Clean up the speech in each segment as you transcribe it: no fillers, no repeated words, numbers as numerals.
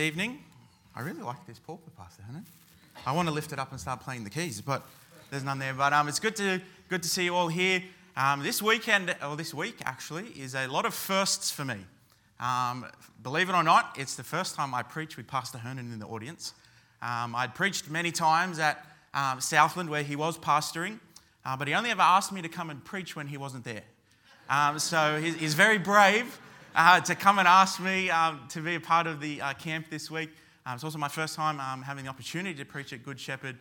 Evening. I really like this pulpit, Pastor Hernan. I want to lift it up and start playing the keys, but there's none there. But it's good to see you all here. This week actually, is a lot of firsts for me. Believe it or not, it's the first time I preach with Pastor Hernan in the audience. I'd preached many times at Southland where he was pastoring, but he only ever asked me to come and preach when he wasn't there. So he's very brave to come and ask me to be a part of the camp this week. It's also my first time having the opportunity to preach at Good Shepherd.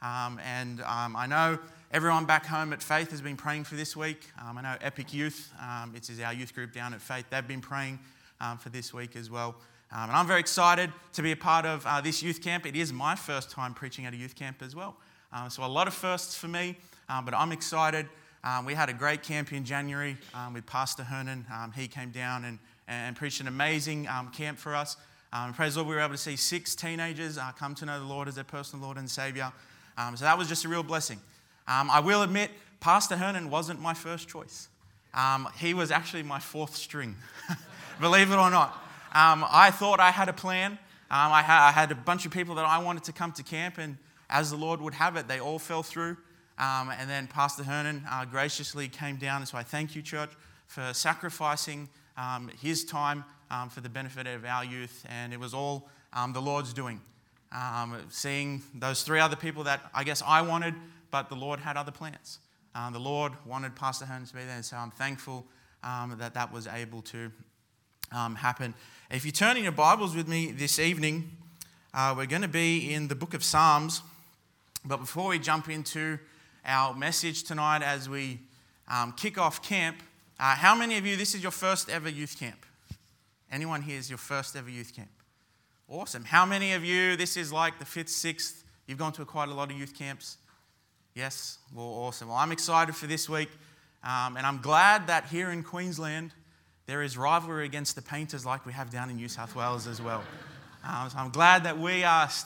I know everyone back home at Faith has been praying for this week. I know Epic Youth, it is our youth group down at Faith, they've been praying for this week as well. And I'm very excited to be a part of this youth camp. It is my first time preaching at a youth camp as well. So a lot of firsts for me, but I'm excited. We had a great camp in January with Pastor Hernan. He came down and preached an amazing camp for us. Praise the Lord, we were able to see 6 teenagers come to know the Lord as their personal Lord and Saviour. So that was just a real blessing. I will admit, Pastor Hernan wasn't my first choice. He was actually my 4th string, believe it or not. I thought I had a plan. I had a bunch of people that I wanted to come to camp, and as the Lord would have it, they all fell through. And then Pastor Hernan graciously came down. And so I thank you, church, for sacrificing his time for the benefit of our youth. And it was all the Lord's doing. Seeing those 3 other people that I guess I wanted, but the Lord had other plans. The Lord wanted Pastor Hernan to be there. And so I'm thankful that was able to happen. If you turn in your Bibles with me this evening, we're going to be in the book of Psalms. But before we jump into our message tonight as we kick off camp, how many of you, this is your first ever youth camp? Anyone here is your first ever youth camp? Awesome. How many of you, this is like the 5th, 6th, you've gone to quite a lot of youth camps? Yes? Well, awesome. Well, I'm excited for this week, and I'm glad that here in Queensland, there is rivalry against the Painters like we have down in New South Wales as well. So I'm glad that we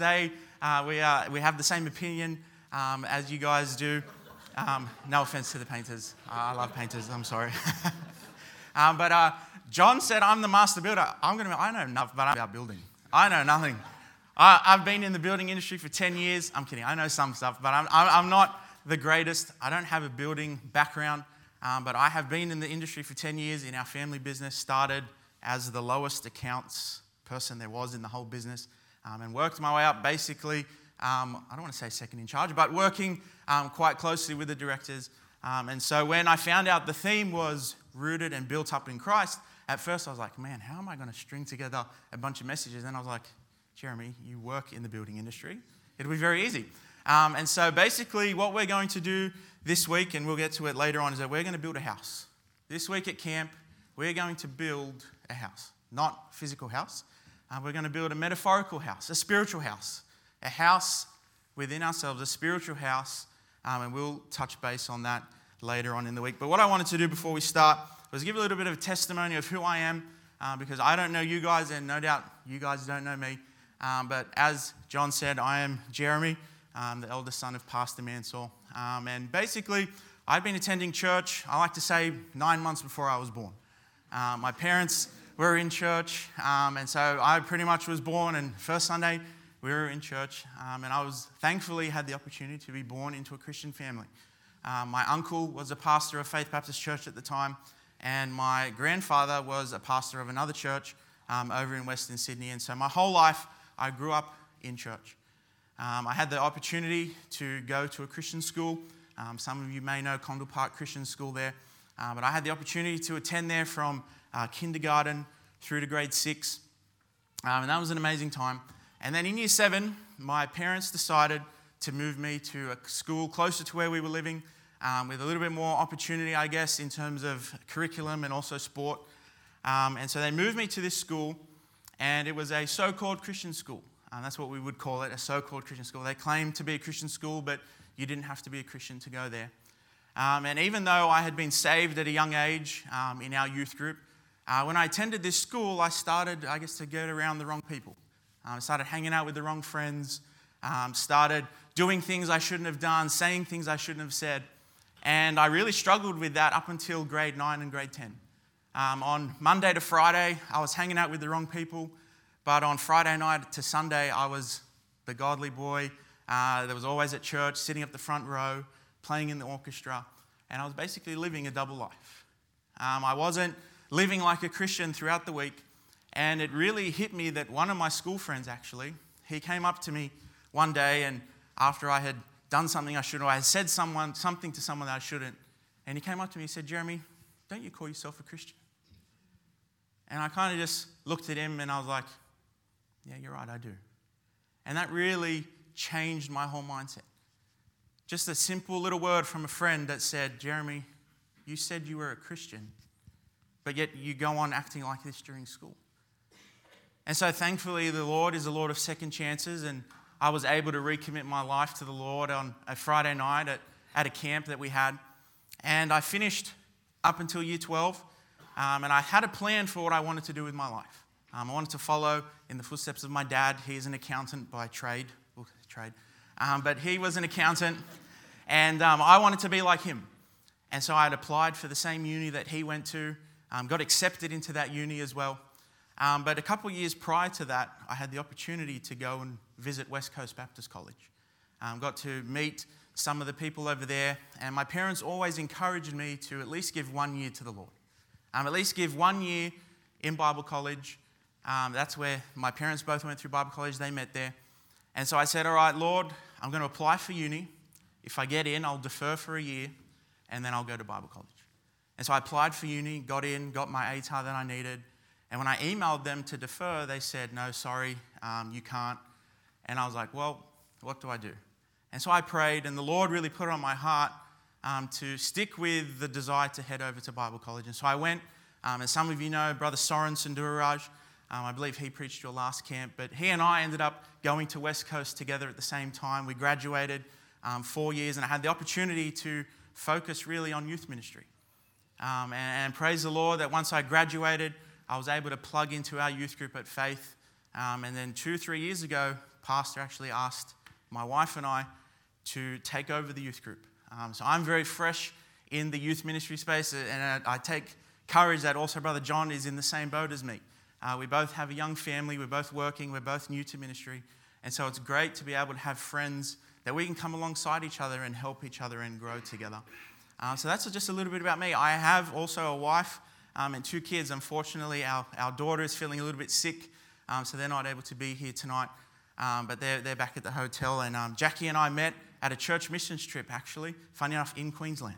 have the same opinion as you guys do. No offense to the Painters. I love Painters. I'm sorry. But John said, I'm the master builder. I know enough about building. I know nothing. I've been in the building industry for 10 years. I'm kidding. I know some stuff, but I'm not the greatest. I don't have a building background, but I have been in the industry for 10 years in our family business, started as the lowest accounts person there was in the whole business, and worked my way up basically, I don't want to say second in charge, but working quite closely with the directors. And so when I found out the theme was rooted and built up in Christ, at first I was like, man, how am I going to string together a bunch of messages? And I was like, Jeremy, you work in the building industry. It'll be very easy. And so basically what we're going to do this week, and we'll get to it later on, is that we're going to build a house. This week at camp, we're going to build a house. Not a physical house. We're going to build a metaphorical house, a spiritual house. A house within ourselves, a spiritual house, and we'll touch base on that later on in the week. But what I wanted to do before we start was give a little bit of a testimony of who I am, because I don't know you guys, and no doubt you guys don't know me. But as John said, I am Jeremy, the eldest son of Pastor Mansell. And basically, I'd been attending church, I like to say, 9 months before I was born. My parents were in church, and so I pretty much was born, and first Sunday, we were in church, and I was thankfully had the opportunity to be born into a Christian family. My uncle was a pastor of Faith Baptist Church at the time, and my grandfather was a pastor of another church over in Western Sydney. And so my whole life, I grew up in church. I had the opportunity to go to a Christian school. Some of you may know Condell Park Christian School there, but I had the opportunity to attend there from kindergarten through to grade 6, and that was an amazing time. And then in year 7, my parents decided to move me to a school closer to where we were living, with a little bit more opportunity, I guess, in terms of curriculum and also sport. And so they moved me to this school, and it was a so-called Christian school. That's what we would call it, a so-called Christian school. They claimed to be a Christian school, but you didn't have to be a Christian to go there. And even though I had been saved at a young age in our youth group, when I attended this school, I started, I guess, to get around the wrong people. I started hanging out with the wrong friends, started doing things I shouldn't have done, saying things I shouldn't have said. And I really struggled with that up until grade 9 and grade 10. On Monday to Friday, I was hanging out with the wrong people. But on Friday night to Sunday, I was the godly boy that was always at church, sitting up the front row, playing in the orchestra, and I was basically living a double life. I wasn't living like a Christian throughout the week, and it really hit me that one of my school friends, actually, he came up to me one day, and after I had done something I shouldn't, or I had said something to someone that I shouldn't, and he came up to me and said, "Jeremy, don't you call yourself a Christian?" And I kind of just looked at him and I was like, "Yeah, you're right, I do." And that really changed my whole mindset. Just a simple little word from a friend that said, "Jeremy, you said you were a Christian, but yet you go on acting like this during school." And so thankfully, the Lord is a Lord of second chances, and I was able to recommit my life to the Lord on a Friday night at a camp that we had. And I finished up until year 12, and I had a plan for what I wanted to do with my life. I wanted to follow in the footsteps of my dad. He's an accountant by trade, but he was an accountant, and I wanted to be like him. And so I had applied for the same uni that he went to, got accepted into that uni as well. But a couple of years prior to that, I had the opportunity to go and visit West Coast Baptist College. Got to meet some of the people over there, and my parents always encouraged me to at least give 1 year to the Lord. At least give 1 year in Bible college. That's where my parents both went through Bible college. They met there. And so I said, "All right, Lord, I'm going to apply for uni. If I get in, I'll defer for a year, and then I'll go to Bible college." And so I applied for uni, got in, got my ATAR that I needed. And when I emailed them to defer, they said, "No, sorry, you can't." And I was like, "Well, what do I do?" And so I prayed, and the Lord really put it on my heart to stick with the desire to head over to Bible college. And so I went, as some of you know, Brother Soren Sunduraj, I believe he preached your last camp, but he and I ended up going to West Coast together at the same time. We graduated 4 years, and I had the opportunity to focus really on youth ministry. And praise the Lord that once I graduated, I was able to plug into our youth group at Faith. And then 2-3 years ago, Pastor actually asked my wife and I to take over the youth group. So I'm very fresh in the youth ministry space, and I take courage that also Brother John is in the same boat as me. We both have a young family, we're both working, we're both new to ministry. And so it's great to be able to have friends that we can come alongside each other and help each other and grow together. So that's just a little bit about me. I have also a wife and 2 kids. Unfortunately, our daughter is feeling a little bit sick, so they're not able to be here tonight. But they're back at the hotel. And Jackie and I met at a church missions trip, actually, funny enough, in Queensland.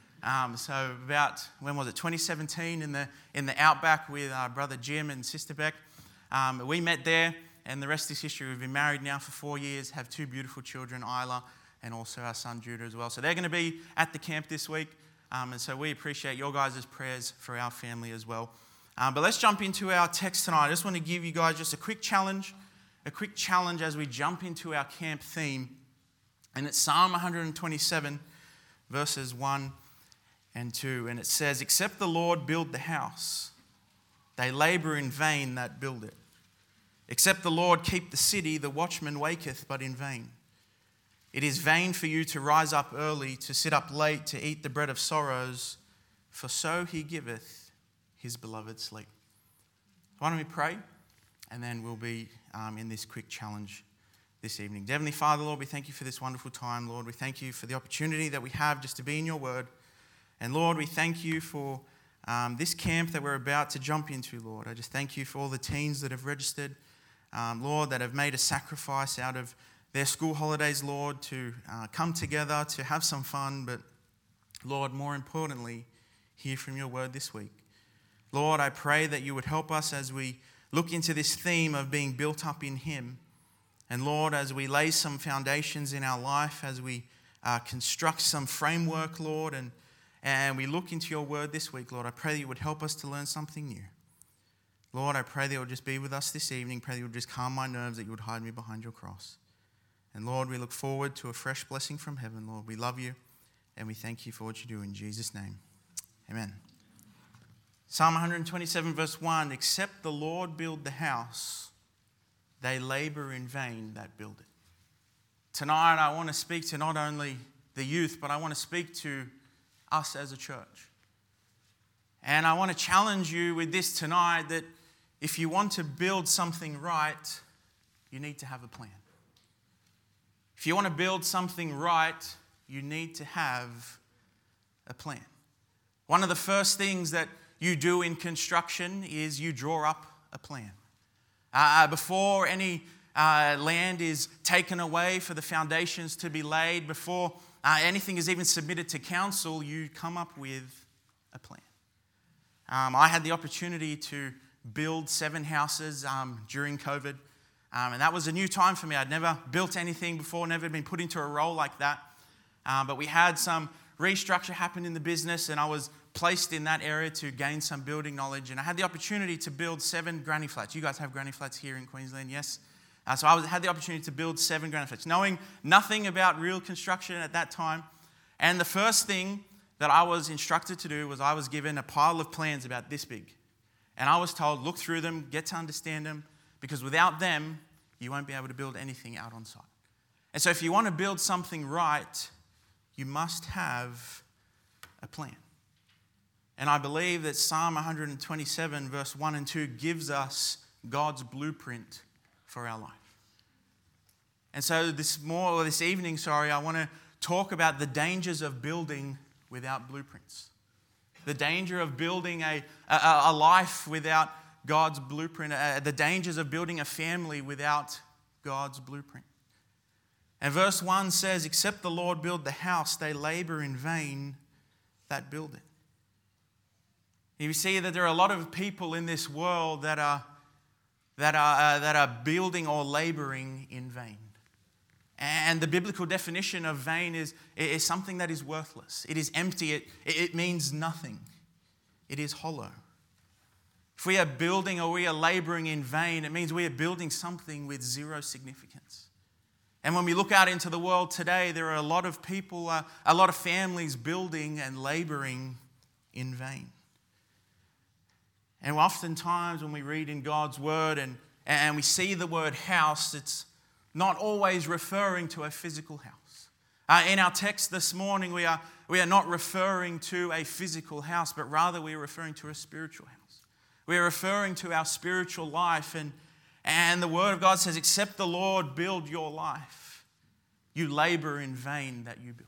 So about, when was it, 2017 in the outback with Brother Jim and Sister Beck. We met there, and the rest is history. We've been married now for 4 years, have 2 beautiful children, Isla, and also our son Judah as well. So they're going to be at the camp this week. And so we appreciate your guys' prayers for our family as well. But let's jump into our text tonight. I just want to give you guys just a quick challenge as we jump into our camp theme. And it's Psalm 127, verses 1 and 2. And it says, "Except the Lord build the house, they labor in vain that build it. Except the Lord keep the city, the watchman waketh but in vain. It is vain for you to rise up early, to sit up late, to eat the bread of sorrows, for so he giveth his beloved sleep." Why don't we pray? And then we'll be in this quick challenge this evening. Heavenly Father, Lord, we thank you for this wonderful time. Lord, we thank you for the opportunity that we have just to be in your word. And Lord, we thank you for this camp that we're about to jump into, Lord. I just thank you for all the teens that have registered, Lord, that have made a sacrifice out of their school holidays, Lord, to come together, to have some fun, but Lord, more importantly, hear from your word this week. Lord, I pray that you would help us as we look into this theme of being built up in him. And Lord, as we lay some foundations in our life, as we construct some framework, Lord, and we look into your word this week, Lord, I pray that you would help us to learn something new. Lord, I pray that you would just be with us this evening. Pray that you would just calm my nerves, that you would hide me behind your cross. And Lord, we look forward to a fresh blessing from heaven, Lord. We love you, and we thank you for what you do in Jesus' name. Amen. Psalm 127, verse 1, "Except the Lord build the house, they labor in vain that build it." Tonight, I want to speak to not only the youth, but I want to speak to us as a church. And I want to challenge you with this tonight, that if you want to build something right, you need to have a plan. If you want to build something right, you need to have a plan. One of the first things that you do in construction is you draw up a plan. Before any land is taken away for the foundations to be laid, before anything is even submitted to council, you come up with a plan. I had the opportunity to build 7 houses during COVID, and that was a new time for me. I'd never built anything before, never been put into a role like that, but we had some restructure happen in the business, and I was placed in that area to gain some building knowledge, and I had the opportunity to build 7 granny flats. You guys have granny flats here in Queensland, yes? So I had the opportunity to build 7 granny flats, knowing nothing about real construction at that time. And the first thing that I was instructed to do was I was given a pile of plans about this big. And I was told, look through them, get to understand them, because without them, you won't be able to build anything out on site. And so if you want to build something right, you must have a plan. And I believe that Psalm 127, verse 1 and 2, gives us God's blueprint for our life. And so this evening, I want to talk about the dangers of building without blueprints. The danger of building a life without God's blueprint. The dangers of building a family without God's blueprint. And verse 1 says, except the Lord build the house, they labor in vain that build it. You see that there are a lot of people in this world that are building or laboring in vain. And the biblical definition of vain is something that is worthless. It is empty. It means nothing. It is hollow. If we are building or we are laboring in vain, it means we are building something with zero significance. And when we look out into the world today, there are a lot of people, a lot of families building and laboring in vain. And oftentimes when we read in God's word and we see the word house, it's not always referring to a physical house. In our text this morning, we are not referring to a physical house, but rather we are referring to a spiritual house. We are referring to our spiritual life. And the word of God says, except the Lord build your life, you labor in vain that you build it.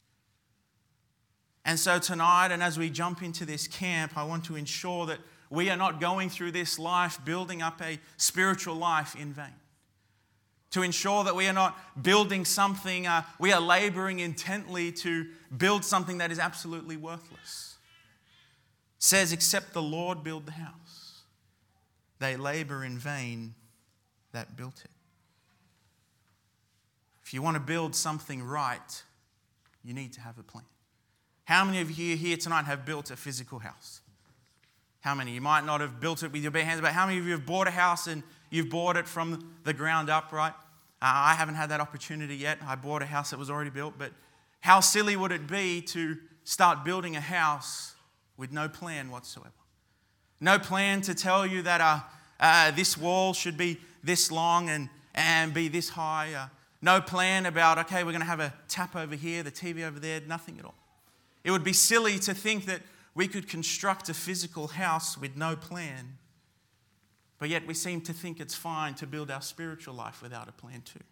And so tonight, and as we jump into this camp, I want to ensure that we are not going through this life building up a spiritual life in vain. To ensure that we are not building something, we are laboring intently to build something that is absolutely worthless. It says, except the Lord build the house, they labor in vain that built it. If you want to build something right, you need to have a plan. How many of you here tonight have built a physical house? How many? You might not have built it with your bare hands, but how many of you have bought a house and you've bought it from the ground up, right? I haven't had that opportunity yet. I bought a house that was already built, but how silly would it be to start building a house with no plan whatsoever? No plan to tell you that this wall should be this long and be this high. No plan about, okay, we're going to have a tap over here, the TV over there, nothing at all. It would be silly to think that we could construct a physical house with no plan, but yet we seem to think it's fine to build our spiritual life without a plan too.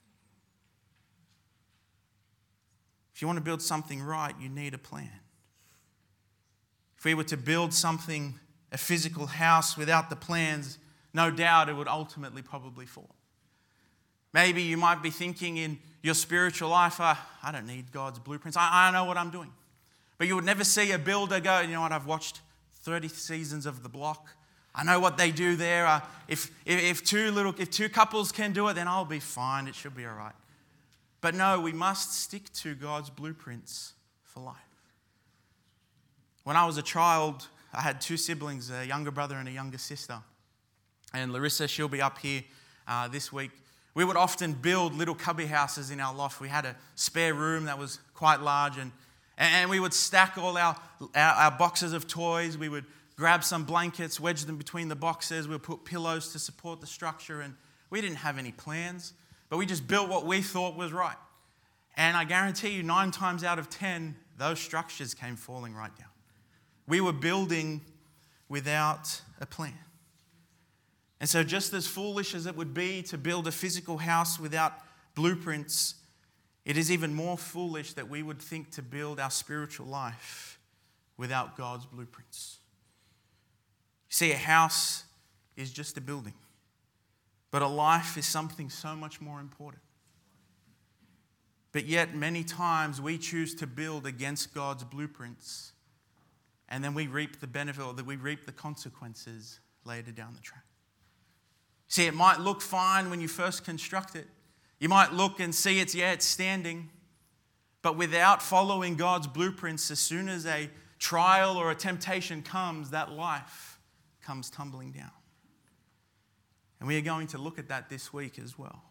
If you want to build something right, you need a plan. If we were to build something, a physical house without the plans, no doubt it would ultimately probably fall. Maybe you might be thinking in your spiritual life, I don't need God's blueprints. I know what I'm doing. But you would never see a builder go, you know what, I've watched 30 seasons of The Block. I know what they do there. If two couples can do it, then I'll be fine. It should be all right. But no, we must stick to God's blueprints for life. When I was a child, I had 2 siblings, a younger brother and a younger sister. And Larissa, she'll be up here this week. We would often build little cubby houses in our loft. We had a spare room that was quite large, and we would stack all our boxes of toys. We would grab some blankets, wedge them between the boxes. We would put pillows to support the structure, and we didn't have any plans, but we just built what we thought was right. And I guarantee you 9 times out of 10, those structures came falling right down. We were building without a plan. And so just as foolish as it would be to build a physical house without blueprints, it is even more foolish that we would think to build our spiritual life without God's blueprints. You see, a house is just a building, but a life is something so much more important. But yet, many times we choose to build against God's blueprints, and then we reap the benefit, or that we reap the consequences later down the track. See, it might look fine when you first construct it. You might look and see it's standing. But without following God's blueprints, as soon as a trial or a temptation comes, that life comes tumbling down. And we are going to look at that this week as well.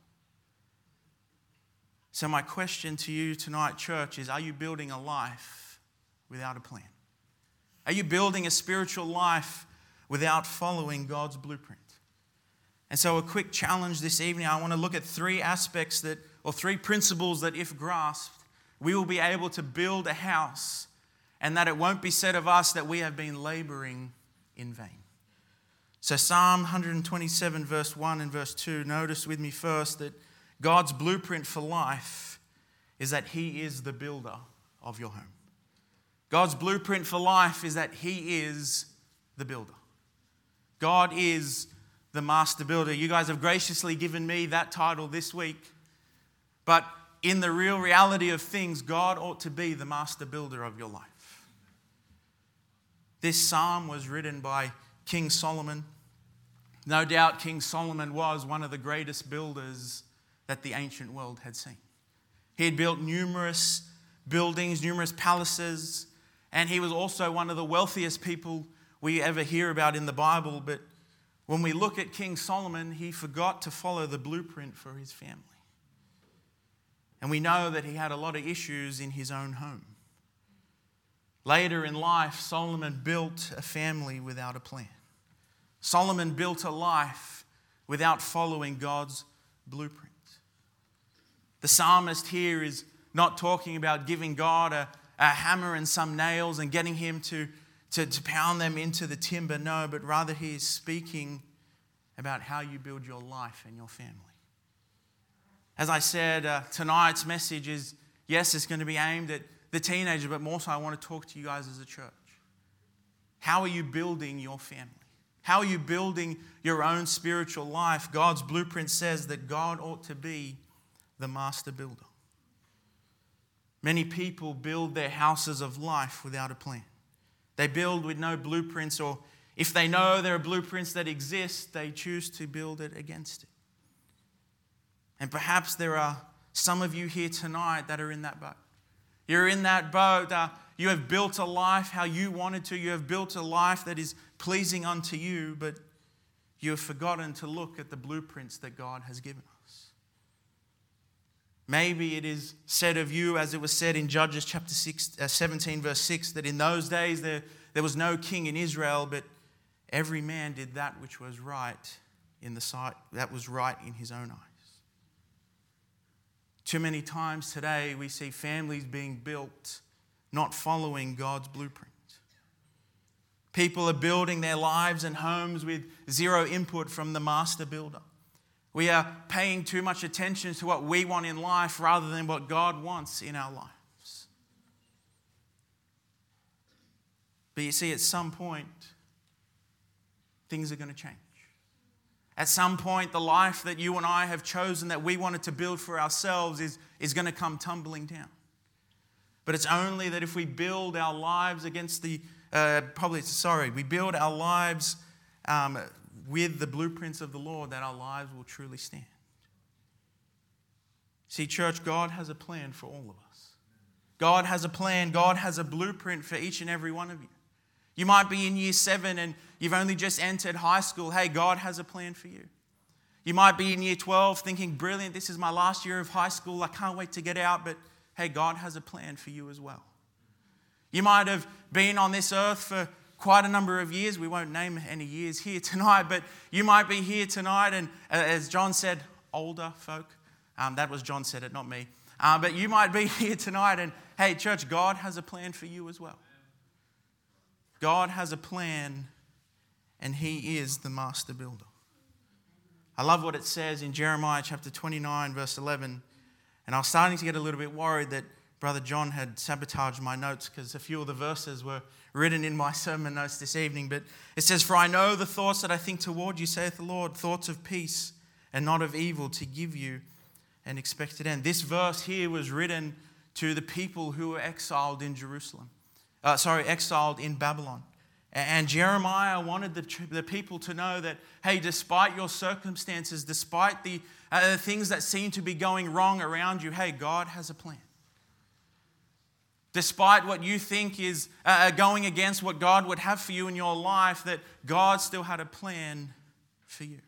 So my question to you tonight, church, is, are you building a life without a plan? Are you building a spiritual life without following God's blueprint? And so a quick challenge this evening, I want to look at three aspects or three principles that, if grasped, we will be able to build a house, and that it won't be said of us that we have been laboring in vain. So Psalm 127 verse 1 and verse 2, notice with me first that God's blueprint for life is that He is the builder of your home. God's blueprint for life is that He is the builder. God is the master builder. You guys have graciously given me that title this week. But in the real reality of things, God ought to be the master builder of your life. This psalm was written by King Solomon. No doubt King Solomon was one of the greatest builders that the ancient world had seen. He had built numerous buildings, numerous palaces, and he was also one of the wealthiest people we ever hear about in the Bible. But when we look at King Solomon, he forgot to follow the blueprint for his family. And we know that he had a lot of issues in his own home. Later in life, Solomon built a family without a plan. Solomon built a life without following God's blueprint. The psalmist here is not talking about giving God a hammer and some nails and getting him to pound them into the timber. No, but rather he is speaking about how you build your life and your family. As I said, tonight's message is, yes, it's going to be aimed at the teenager, but more so I want to talk to you guys as a church. How are you building your family? How are you building your own spiritual life? God's blueprint says that God ought to be the master builder. Many people build their houses of life without a plan. They build with no blueprints, or if they know there are blueprints that exist, they choose to build it against it. And perhaps there are some of you here tonight that are in that boat. You're in that boat. You have built a life how you wanted to. You have built a life that is pleasing unto you, but you have forgotten to look at the blueprints that God has given us. Maybe it is said of you, as it was said in Judges chapter 17, verse 6, that in those days there was no king in Israel, but every man did that which was right in the sight, that was right in his own eyes. Too many times today we see families being built not following God's blueprint. People are building their lives and homes with zero input from the master builder. We are paying too much attention to what we want in life rather than what God wants in our lives. But you see, at some point, things are going to change. At some point, the life that you and I have chosen that we wanted to build for ourselves is going to come tumbling down. But it's only that if we build our lives against we build our lives with the blueprints of the Lord, that our lives will truly stand. See, church, God has a plan for all of us. God has a plan. God has a blueprint for each and every one of you. You might be in year 7 and you've only just entered high school. Hey, God has a plan for you. You might be in year 12 thinking, brilliant, this is my last year of high school. I can't wait to get out. But hey, God has a plan for you as well. You might have been on this earth for quite a number of years. We won't name any years here tonight, but you might be here tonight and as John said, older folk. That was John said it, not me. But you might be here tonight and hey, church, God has a plan for you as well. God has a plan and He is the master builder. I love what it says in Jeremiah chapter 29, verse 11. And I was starting to get a little bit worried that Brother John had sabotaged my notes because a few of the verses were written in my sermon notes this evening. But it says, "For I know the thoughts that I think toward you, saith the Lord, thoughts of peace and not of evil, to give you an expected end." This verse here was written to the people who were exiled in exiled in Babylon. And Jeremiah wanted the people to know that, hey, despite your circumstances, despite the things that seem to be going wrong around you, hey, God has a plan. Despite what you think is going against what God would have for you in your life, that God still had a plan for you.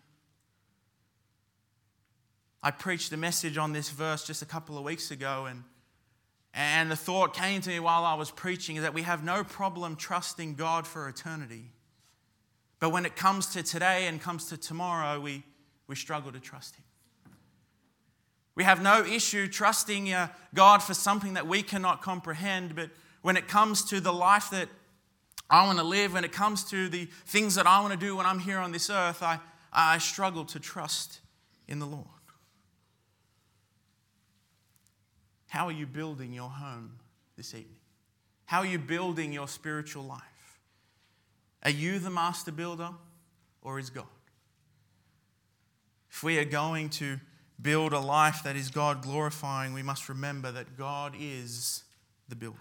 I preached a message on this verse just a couple of weeks ago, and the thought came to me while I was preaching is that we have no problem trusting God for eternity. But when it comes to today and comes to tomorrow, we struggle to trust Him. We have no issue trusting God for something that we cannot comprehend, but when it comes to the life that I want to live, when it comes to the things that I want to do when I'm here on this earth, I struggle to trust in the Lord. How are you building your home this evening? How are you building your spiritual life? Are you the master builder, or is God? If we are going to build a life that is God glorifying, we must remember that God is the builder.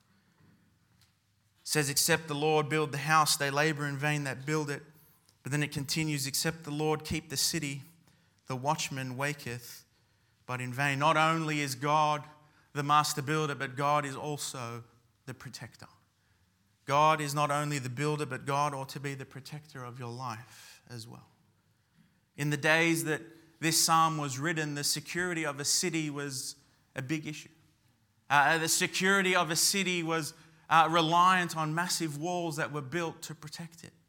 It says, "Except the Lord build the house, they labor in vain that build it." But then it continues, "Except the Lord keep the city, the watchman waketh but in vain." Not only is God the master builder, but God is also the protector. God is not only the builder, but God ought to be the protector of your life as well. In the days that this psalm was written, the security of a city was a big issue. The security of a city was reliant on massive walls that were built to protect it.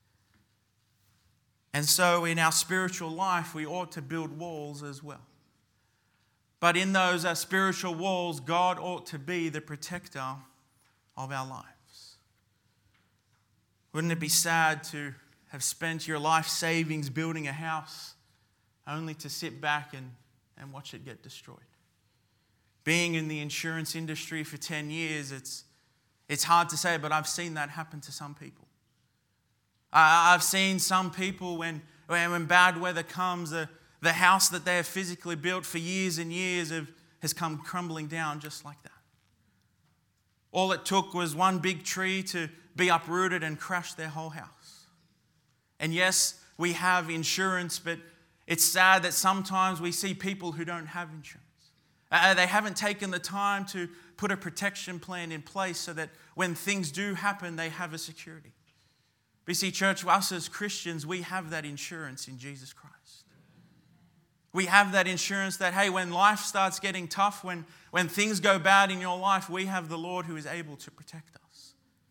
And so in our spiritual life, we ought to build walls as well. But in those spiritual walls, God ought to be the protector of our lives. Wouldn't it be sad to have spent your life savings building a house only to sit back and watch it get destroyed? Being in the insurance industry for 10 years, it's hard to say, but I've seen that happen to some people. I've seen some people when bad weather comes, the house that they have physically built for years and years has come crumbling down just like that. All it took was one big tree to be uprooted and crash their whole house. And yes, we have insurance, but it's sad that sometimes we see people who don't have insurance. They haven't taken the time to put a protection plan in place so that when things do happen, they have a security. But you see, church, us as Christians, we have that insurance in Jesus Christ. We have that insurance that, hey, when life starts getting tough, when things go bad in your life, we have the Lord who is able to protect us.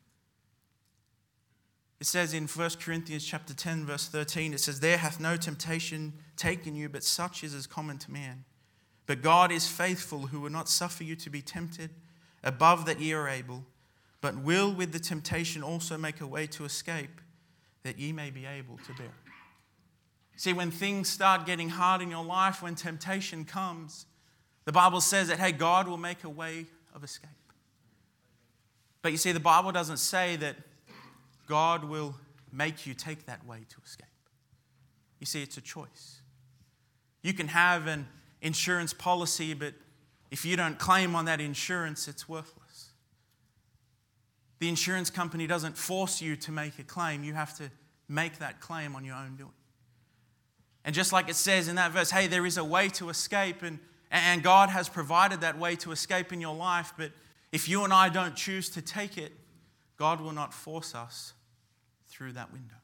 It says in 1 Corinthians chapter 10, verse 13, it says, "There hath no temptation taken you, but such is common to man. But God is faithful, who will not suffer you to be tempted above that ye are able, but will with the temptation also make a way to escape, that ye may be able to bear it." See, when things start getting hard in your life, when temptation comes, the Bible says that, hey, God will make a way of escape. But you see, the Bible doesn't say that God will make you take that way to escape. You see, it's a choice. You can have an insurance policy, but if you don't claim on that insurance, it's worthless. The insurance company doesn't force you to make a claim. You have to make that claim on your own doing. And just like it says in that verse, hey, there is a way to escape, and God has provided that way to escape in your life, but if you and I don't choose to take it, God will not force us through that window.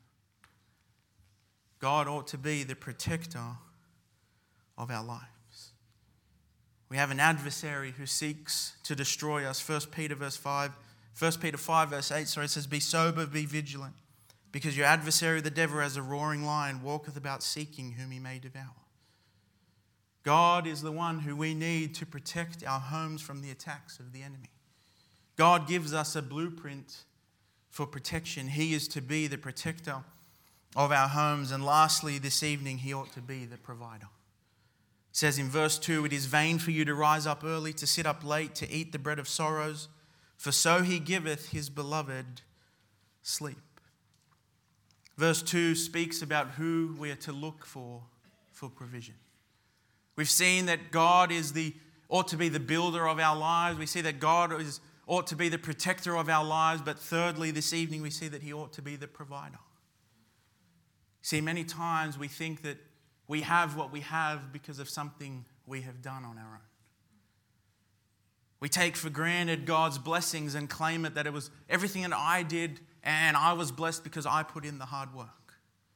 God ought to be the protector of our lives. We have an adversary who seeks to destroy us. 1 Peter 5 verse 8 says, "Be sober, be vigilant, because your adversary the devil, as a roaring lion, walketh about seeking whom he may devour." God is the one who we need to protect our homes from the attacks of the enemy. God gives us a blueprint for protection. He is to be the protector of our homes. And lastly, this evening, he ought to be the provider. It says in verse 2, "It is vain for you to rise up early, to sit up late, to eat the bread of sorrows, for so he giveth his beloved sleep." Verse 2 speaks about who we are to look for provision. We've seen that God ought to be the builder of our lives. We see that God ought to be the protector of our lives. But thirdly, this evening, we see that he ought to be the provider. See, many times we think that we have what we have because of something we have done on our own. We take for granted God's blessings and claim it that it was everything that I did and I was blessed because I put in the hard work.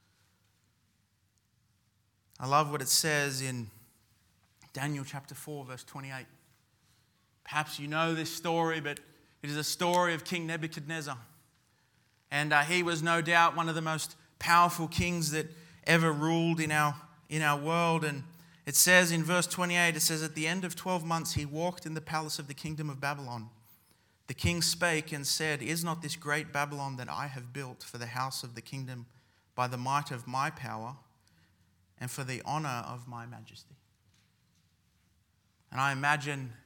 I love what it says in Daniel chapter 4, verse 28. Perhaps you know this story, but it is a story of King Nebuchadnezzar. And he was no doubt one of the most powerful kings that ever ruled in our world. And it says in verse 28, it says, "At the end of 12 months he walked in the palace of the kingdom of Babylon. The king spake and said, Is not this great Babylon that I have built for the house of the kingdom by the might of my power and for the honor of my majesty?" And I imagine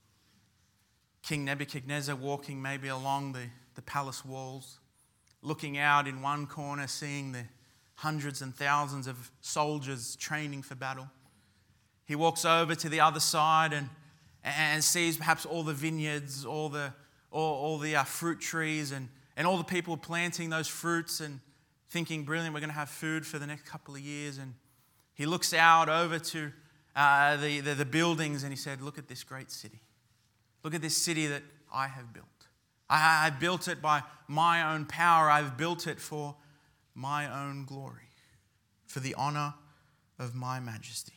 King Nebuchadnezzar walking maybe along the palace walls, looking out in one corner, seeing the hundreds and thousands of soldiers training for battle. He walks over to the other side and sees perhaps all the vineyards, all the fruit trees and all the people planting those fruits and thinking, brilliant, we're going to have food for the next couple of years. And he looks out over to the buildings and he said, "Look at this great city. Look at this city that I have built. I built it by my own power. I've built it for my own glory, for the honor of my majesty."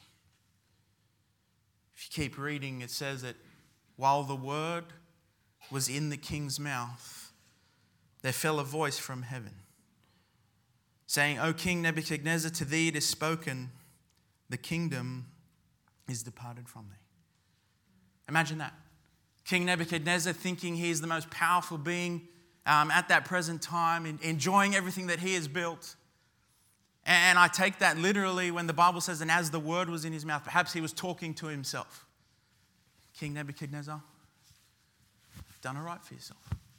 If you keep reading, it says that while the word was in the king's mouth, there fell a voice from heaven, saying, "O King Nebuchadnezzar, to thee it is spoken, the kingdom is departed from thee." Imagine that. King Nebuchadnezzar thinking he is the most powerful being at that present time, enjoying everything that he has built. And I take that literally when the Bible says, "And as the word was in his mouth," perhaps he was talking to himself. King Nebuchadnezzar, you've done all right for yourself.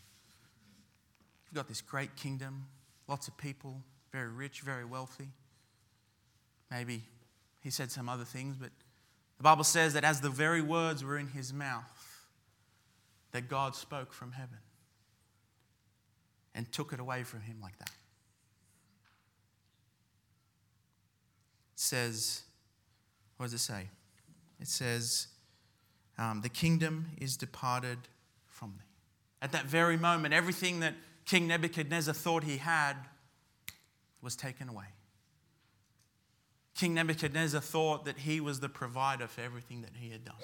You've got this great kingdom, lots of people, very rich, very wealthy. Maybe he said some other things, but the Bible says that as the very words were in his mouth, that God spoke from heaven and took it away from him like that. It says, what does it say? It says, "The kingdom is departed from thee." At that very moment, everything that King Nebuchadnezzar thought he had was taken away. King Nebuchadnezzar thought that he was the provider for everything that he had done.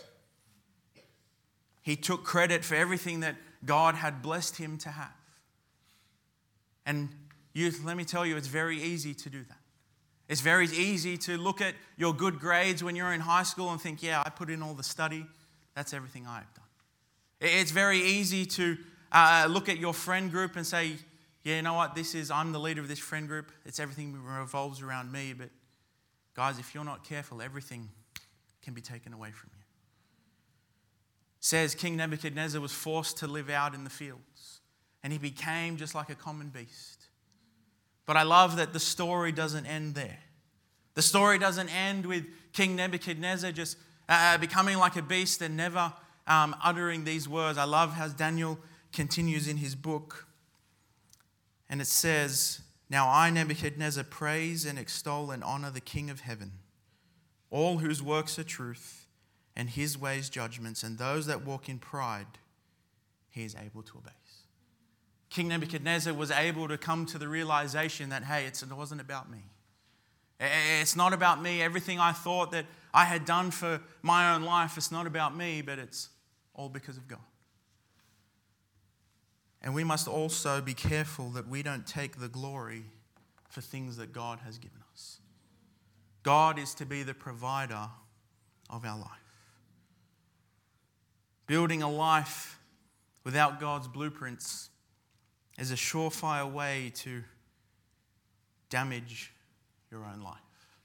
He took credit for everything that God had blessed him to have. And youth, let me tell you, it's very easy to do that. It's very easy to look at your good grades when you're in high school and think, yeah, I put in all the study. That's everything I've done. It's very easy to look at your friend group and say, yeah, you know what, I'm the leader of this friend group. It's everything revolves around me. But guys, if you're not careful, everything can be taken away from you. It says King Nebuchadnezzar was forced to live out in the fields, and he became just like a common beast. But I love that the story doesn't end there. The story doesn't end with King Nebuchadnezzar just becoming like a beast and never uttering these words. I love how Daniel continues in his book. And it says, "Now I, Nebuchadnezzar, praise and extol and honor the King of heaven, all whose works are truth, and his ways judgments, and those that walk in pride he is able to abase." King Nebuchadnezzar was able to come to the realization that, hey, it wasn't about me. It's not about me. Everything I thought that I had done for my own life, it's not about me, but it's all because of God. And we must also be careful that we don't take the glory for things that God has given us. God is to be the provider of our life. Building a life without God's blueprints is a surefire way to damage your own life.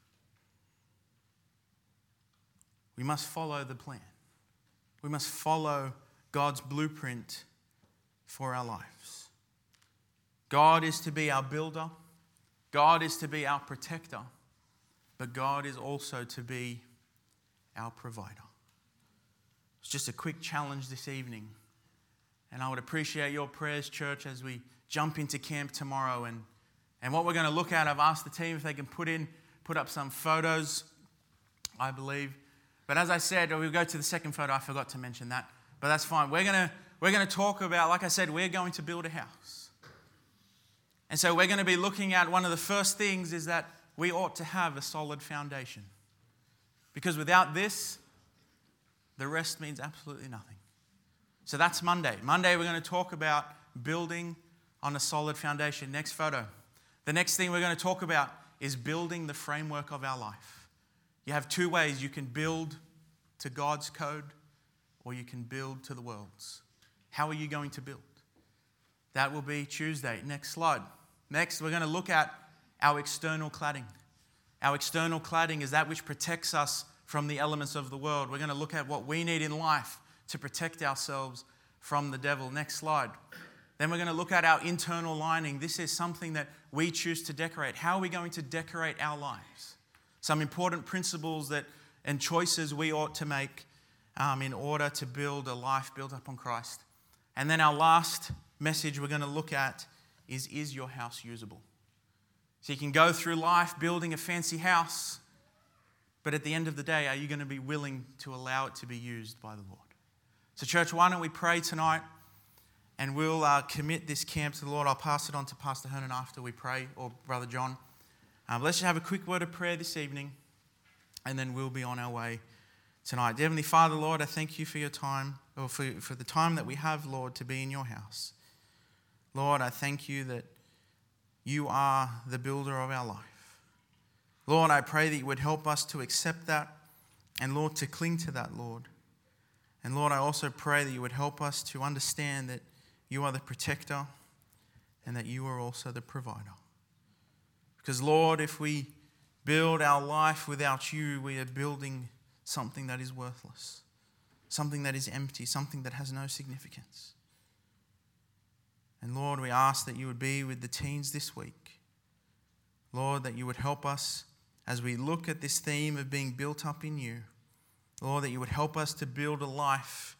We must follow the plan. We must follow God's blueprint for our lives. God is to be our builder. God is to be our protector. But God is also to be our provider. It's just a quick challenge this evening. And I would appreciate your prayers, church, as we jump into camp tomorrow. And what we're going to look at, I've asked the team if they can put up some photos, I believe. But as I said, we'll go to the second photo. I forgot to mention that. But that's fine. We're going to talk about, like I said, we're going to build a house. And so we're going to be looking at one of the first things is that we ought to have a solid foundation. Because without this, the rest means absolutely nothing. So that's Monday. Monday, we're going to talk about building on a solid foundation. Next photo. The next thing we're going to talk about is building the framework of our life. You have two ways. You can build to God's code or you can build to the world's. How are you going to build? That will be Tuesday. Next slide. Next, we're going to look at our external cladding. Our external cladding is that which protects us from the elements of the world. We're going to look at what we need in life to protect ourselves from the devil. Next slide. Then we're going to look at our internal lining. This is something that we choose to decorate. How are we going to decorate our lives? Some important principles and choices we ought to make in order to build a life built up on Christ. And then our last message we're going to look at is your house usable? So you can go through life building a fancy house, but at the end of the day, are you going to be willing to allow it to be used by the Lord? So church, why don't we pray tonight and we'll commit this camp to the Lord. I'll pass it on to Pastor Hernan after we pray, or Brother John. Let's just have a quick word of prayer this evening, and then we'll be on our way tonight. Dear Heavenly Father, Lord, I thank you for your time, or for the time that we have, Lord, to be in your house. Lord, I thank you that you are the builder of our life. Lord, I pray that you would help us to accept that, and Lord, to cling to that, Lord. And Lord, I also pray that you would help us to understand that you are the protector and that you are also the provider. Because, Lord, if we build our life without you, we are building something that is worthless, something that is empty, something that has no significance. And, Lord, we ask that you would be with the teens this week. Lord, that you would help us as we look at this theme of being built up in you. Lord, that you would help us to build a life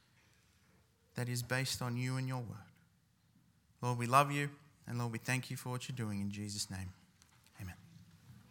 that is based on you and your word. Lord, we love you, and Lord, we thank you for what you're doing in Jesus' name.